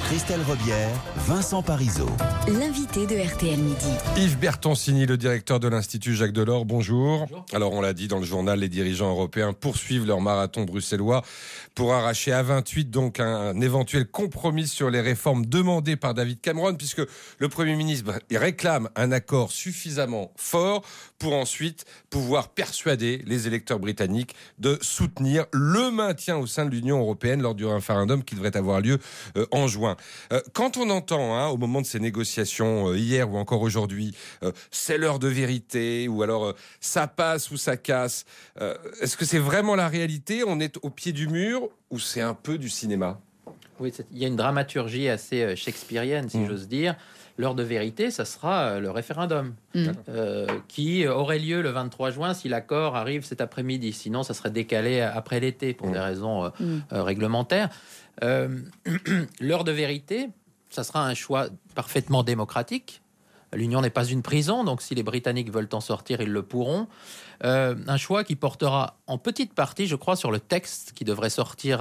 Christelle Rebière, Vincent Parisot. L'invité de RTL Midi. Yves Bertoncini, le directeur de l'Institut Jacques Delors, bonjour. Bonjour. Alors on l'a dit dans le journal, les dirigeants européens poursuivent leur marathon bruxellois pour arracher à 28 donc un éventuel compromis sur les réformes demandées par David Cameron, puisque le Premier ministre réclame un accord suffisamment fort pour ensuite pouvoir persuader les électeurs britanniques de soutenir le maintien au sein de l'Union européenne lors du référendum qui devrait avoir lieu en juin. Quand on entend, au moment de ces négociations, hier ou encore aujourd'hui, c'est l'heure de vérité, ou alors ça passe ou ça casse, est-ce que c'est vraiment la réalité ? On est au pied du mur ou c'est un peu du cinéma ? Oui, il y a une dramaturgie assez shakespearienne, si j'ose dire. L'heure de vérité, ça sera le référendum qui aurait lieu le 23 juin si l'accord arrive cet après-midi. Sinon, ça serait décalé après l'été pour des raisons réglementaires. L'heure de vérité, ça sera un choix parfaitement démocratique. L'Union n'est pas une prison, donc si les Britanniques veulent en sortir, ils le pourront. Un choix qui portera en petite partie, je crois, sur le texte qui devrait sortir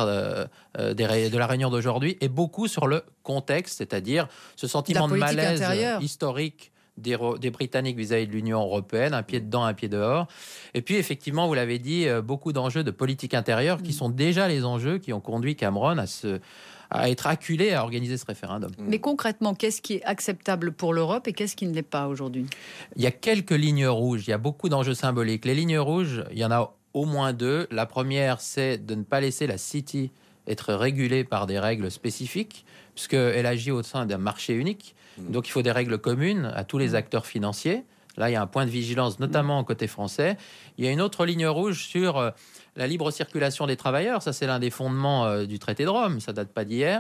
de la réunion d'aujourd'hui, et beaucoup sur le contexte, c'est-à-dire ce sentiment de malaise historique des Britanniques vis-à-vis de l'Union européenne, un pied dedans, un pied dehors. Et puis, effectivement, vous l'avez dit, beaucoup d'enjeux de politique intérieure qui sont déjà les enjeux qui ont conduit Cameron à être acculé à organiser ce référendum. Mais concrètement, qu'est-ce qui est acceptable pour l'Europe et qu'est-ce qui ne l'est pas aujourd'hui ? Il y a quelques lignes rouges, il y a beaucoup d'enjeux symboliques. Les lignes rouges, il y en a au moins deux. La première, c'est de ne pas laisser la City être régulée par des règles spécifiques, puisqu'elle agit au sein d'un marché unique. Donc il faut des règles communes à tous les acteurs financiers. Là, il y a un point de vigilance, notamment côté français. Il y a une autre ligne rouge sur la libre circulation des travailleurs. Ça, c'est l'un des fondements du traité de Rome. Ça date pas d'hier.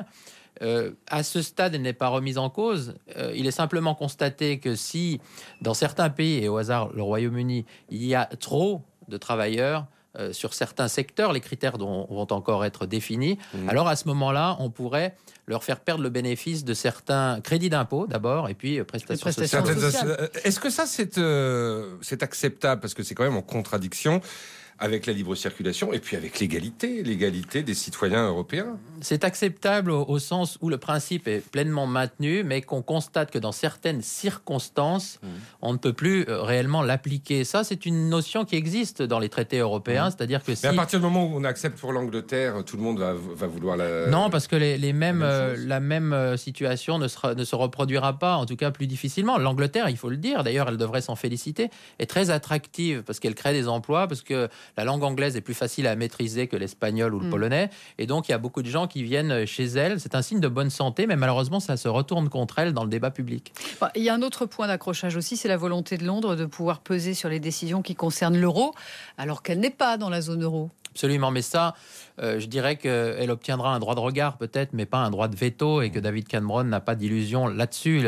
À ce stade, elle n'est pas remise en cause. Il est simplement constaté que si, dans certains pays, et au hasard le Royaume-Uni, il y a trop de travailleurs sur certains secteurs, les critères vont encore être définis, alors à ce moment-là, on pourrait leur faire perdre le bénéfice de certains crédits d'impôt d'abord, et puis prestations sociales. Est-ce que ça, c'est acceptable ? Parce que c'est quand même en contradiction avec la libre circulation et puis avec l'égalité des citoyens européens. C'est acceptable au sens où le principe est pleinement maintenu, mais qu'on constate que dans certaines circonstances, on ne peut plus réellement l'appliquer. Ça, c'est une notion qui existe dans les traités européens, c'est-à-dire que mais à partir du moment où on accepte pour l'Angleterre, tout le monde va vouloir la... Non, parce que la même situation ne se reproduira pas, en tout cas plus difficilement. L'Angleterre, il faut le dire, d'ailleurs, elle devrait s'en féliciter, est très attractive parce qu'elle crée des emplois, parce que la langue anglaise est plus facile à maîtriser que l'espagnol ou le polonais. Et donc, il y a beaucoup de gens qui viennent chez elle. C'est un signe de bonne santé, mais malheureusement, ça se retourne contre elle dans le débat public. Il y a un autre point d'accrochage aussi, c'est la volonté de Londres de pouvoir peser sur les décisions qui concernent l'euro, alors qu'elle n'est pas dans la zone euro. Absolument, mais ça, je dirais qu'elle obtiendra un droit de regard peut-être, mais pas un droit de veto, et que David Cameron n'a pas d'illusion là-dessus.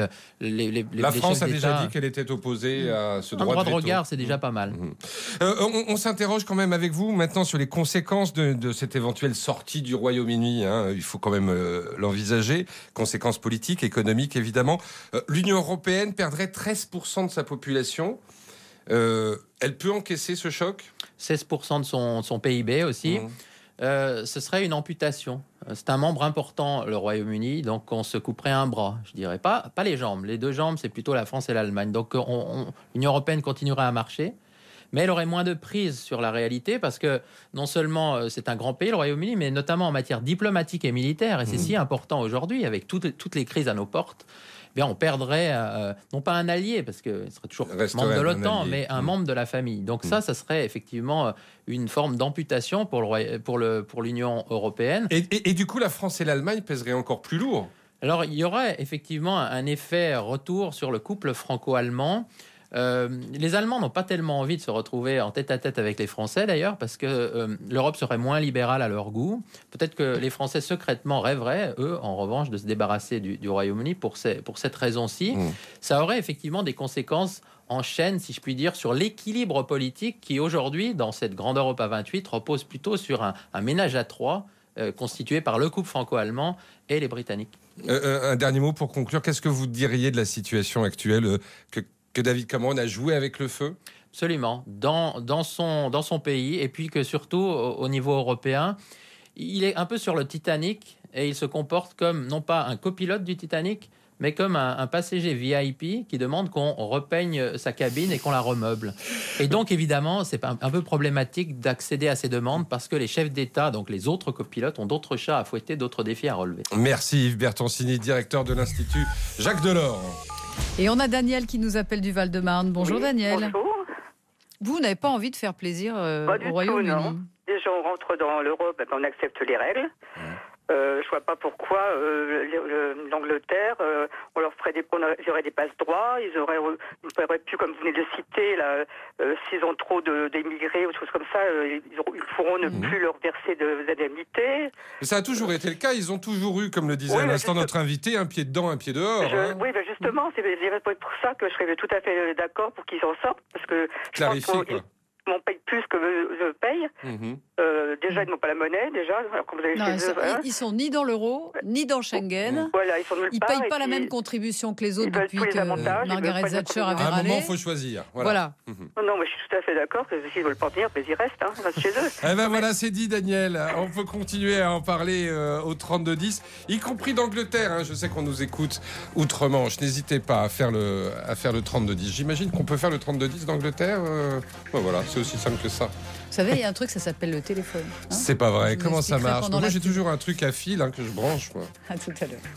La France a déjà dit qu'elle était opposée à ce droit de veto. Un droit de regard, c'est déjà pas mal. On s'interroge quand même avec vous maintenant sur les conséquences de cette éventuelle sortie du Royaume-Uni. Il faut quand même l'envisager. Conséquences politiques, économiques, évidemment. L'Union européenne perdrait 13% de sa population. Elle peut encaisser ce choc ? 16% de son PIB aussi. Ce serait une amputation. C'est un membre important, le Royaume-Uni, donc on se couperait un bras, je dirais. Pas les jambes. Les deux jambes, c'est plutôt la France et l'Allemagne. Donc l'Union européenne continuerait à marcher, mais elle aurait moins de prise sur la réalité, parce que non seulement c'est un grand pays, le Royaume-Uni, mais notamment en matière diplomatique et militaire, et c'est si important aujourd'hui, avec toutes les crises à nos portes. Bien, on perdrait, non pas un allié, parce qu'il serait toujours membre de l'OTAN, mais un membre de la famille. Donc ça serait effectivement une forme d'amputation pour l'Union européenne. Et du coup, la France et l'Allemagne pèseraient encore plus lourd. Alors, il y aurait effectivement un effet retour sur le couple franco-allemand. Les Allemands n'ont pas tellement envie de se retrouver en tête-à-tête avec les Français, d'ailleurs, parce que l'Europe serait moins libérale à leur goût. Peut-être que les Français secrètement rêveraient, eux, en revanche, de se débarrasser du Royaume-Uni pour cette raison-ci. Ça aurait effectivement des conséquences en chaîne, si je puis dire, sur l'équilibre politique qui, aujourd'hui, dans cette grande Europe à 28, repose plutôt sur un ménage à trois constitué par le couple franco-allemand et les Britanniques. Un dernier mot pour conclure. Qu'est-ce que vous diriez de la situation actuelle que David Cameron a joué avec le feu ? Absolument, dans son pays, et puis que surtout au niveau européen, il est un peu sur le Titanic, et il se comporte comme, non pas un copilote du Titanic, mais comme un passager VIP qui demande qu'on repeigne sa cabine et qu'on la remeuble. Et donc, évidemment, c'est un peu problématique d'accéder à ces demandes parce que les chefs d'État, donc les autres copilotes, ont d'autres chats à fouetter, d'autres défis à relever. Merci Yves Bertoncini, directeur de l'Institut Jacques Delors. Et on a Daniel qui nous appelle du Val-de-Marne. Bonjour Oui, Daniel. Bonjour. Vous n'avez pas envie de faire plaisir Pas du au tout, Royaume-Uni? non. Déjà, on rentre dans l'Europe, on accepte les règles. Je vois pas pourquoi l'Angleterre, on leur ferait ils auraient des passe-droits, ils auraient pu, comme vous venez de le citer, là, s'ils ont trop d'émigrés ou des choses comme ça, ils pourront ne plus leur verser d'indemnités. Ça a toujours été le cas, ils ont toujours eu, comme le disait à l'instant notre invité, un pied dedans, un pied dehors. Oui, justement, c'est pour ça que je serais tout à fait d'accord pour qu'ils en sortent, parce que clarifier, je pense qu'on paye plus que je paye. Déjà, ils n'ont pas la monnaie, déjà. Alors, quand vous allez chez eux, ils sont ni dans l'euro, ni dans Schengen. Voilà, ils sont nulle part. Ils ne payent pas la même contribution que les autres depuis que Margaret Thatcher avait râlé. À un moment, il faut choisir. Voilà. Non, mais je suis tout à fait d'accord que s'ils ne veulent pas venir, mais ils restent, ils restent chez eux. Eh ben voilà, c'est dit, Daniel. On peut continuer à en parler au 3210, y compris d'Angleterre. Je sais qu'on nous écoute outre-Manche. N'hésitez pas à faire le 3210. J'imagine qu'on peut faire le 3210 d'Angleterre. Voilà, c'est aussi simple que ça. Vous savez, il y a un truc, ça s'appelle le téléphone. C'est pas vrai. Comment ça marche? Moi, j'ai toujours un truc à fil que je branche. Moi. À tout à l'heure.